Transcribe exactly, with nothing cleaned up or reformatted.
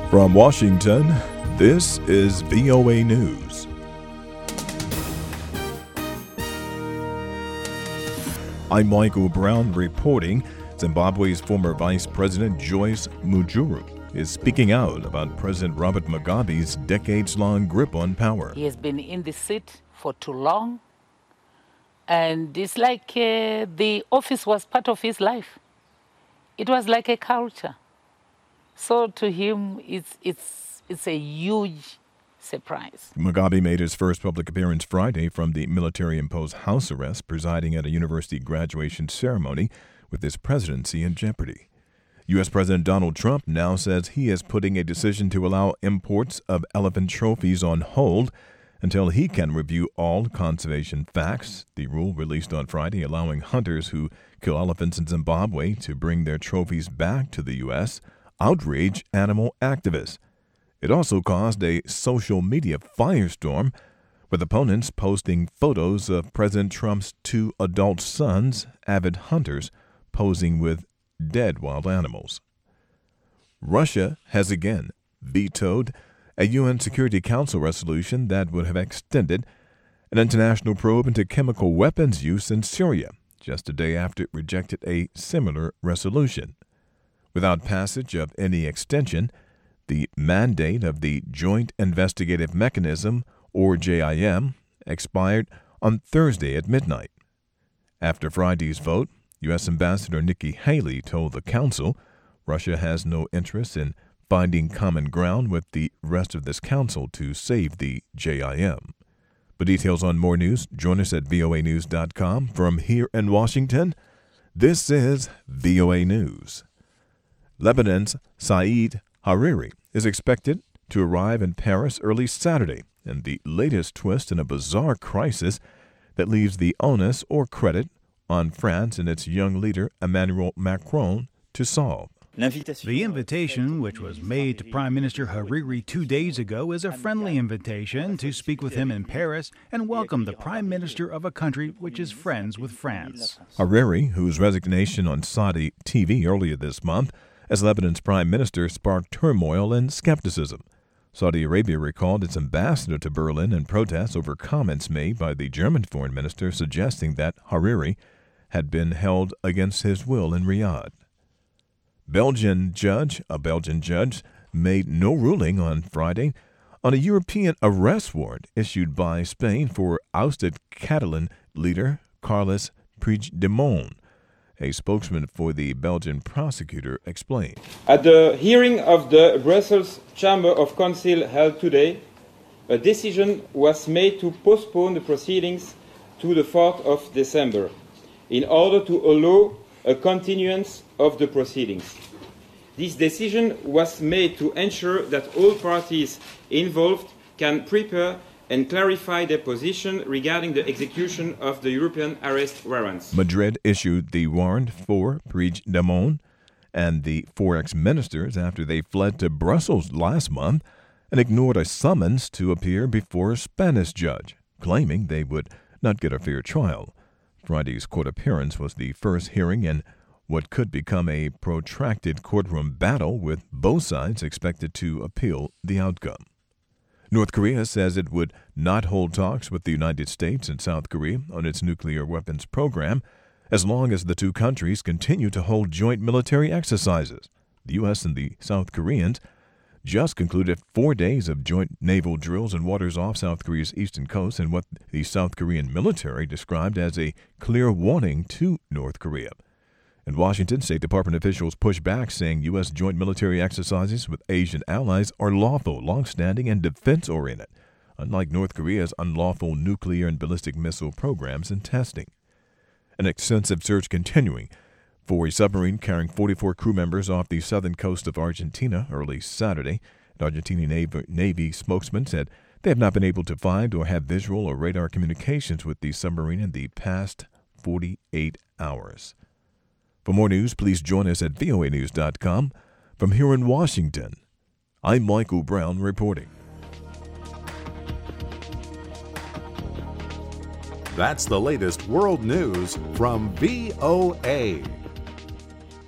From Washington, this is V O A News. I'm Michael Brown reporting. Zimbabwe's former Vice President Joyce Mujuru is speaking out about President Robert Mugabe's decades-long grip on power. He has been in the seat for too long, and it's like uh, the office was part of his life. It was like a culture. So to him, it's it's it's a huge surprise. Mugabe made his first public appearance Friday from the military-imposed house arrest, presiding at a university graduation ceremony with his presidency in jeopardy. U S. President Donald Trump now says he is putting a decision to allow imports of elephant trophies on hold until he can review all conservation facts. The rule released on Friday allowing hunters who kill elephants in Zimbabwe to bring their trophies back to the U S outraged animal activists. It also caused a social media firestorm, with opponents posting photos of President Trump's two adult sons, avid hunters, posing with dead wild animals. Russia has again vetoed a U N Security Council resolution that would have extended an international probe into chemical weapons use in Syria, just a day after it rejected a similar resolution. Without passage of any extension, the mandate of the Joint Investigative Mechanism, or J I M, expired on Thursday at midnight. After Friday's vote, U S. Ambassador Nikki Haley told the Council Russia has no interest in finding common ground with the rest of this Council to save the J I M. For details on more news, join us at V O A news dot com. From here in Washington, this is V O A News. Lebanon's Saeed Hariri is expected to arrive in Paris early Saturday, in the latest twist in a bizarre crisis that leaves the onus or credit on France and its young leader Emmanuel Macron to solve. The invitation, which was made to Prime Minister Hariri two days ago, is a friendly invitation to speak with him in Paris and welcome the Prime Minister of a country which is friends with France. Hariri, whose resignation on Saudi T V earlier this month as Lebanon's Prime Minister sparked turmoil and skepticism. Saudi Arabia recalled its ambassador to Berlin in protest over comments made by the German foreign minister suggesting that Hariri had been held against his will in Riyadh. Belgian judge, a Belgian judge, made no ruling on Friday on a European arrest warrant issued by Spain for ousted Catalan leader Carles Puigdemont. A spokesman for the Belgian prosecutor explained. At the hearing of the Brussels Chamber of Council held today, a decision was made to postpone the proceedings to the fourth of December in order to allow a continuance of the proceedings. This decision was made to ensure that all parties involved can prepare and clarify their position regarding the execution of the European arrest warrants. Madrid issued the warrant for Puigdemont and the four ex-ministers after they fled to Brussels last month and ignored a summons to appear before a Spanish judge, claiming they would not get a fair trial. Friday's court appearance was the first hearing in what could become a protracted courtroom battle, with both sides expected to appeal the outcome. North Korea says it would not hold talks with the United States and South Korea on its nuclear weapons program as long as the two countries continue to hold joint military exercises. The U S and the South Koreans just concluded four days of joint naval drills in waters off South Korea's eastern coast in what the South Korean military described as a clear warning to North Korea. In Washington, State Department officials pushed back, saying U S joint military exercises with Asian allies are lawful, long-standing, and defense-oriented, unlike North Korea's unlawful nuclear and ballistic missile programs and testing. An extensive search continuing for a submarine carrying forty-four crew members off the southern coast of Argentina early Saturday. An Argentine Navy, Navy spokesman said they have not been able to find or have visual or radar communications with the submarine in the past forty-eight hours. For more news, please join us at V O A news dot com. From here in Washington, I'm Michael Brown reporting. That's the latest world news from V O A.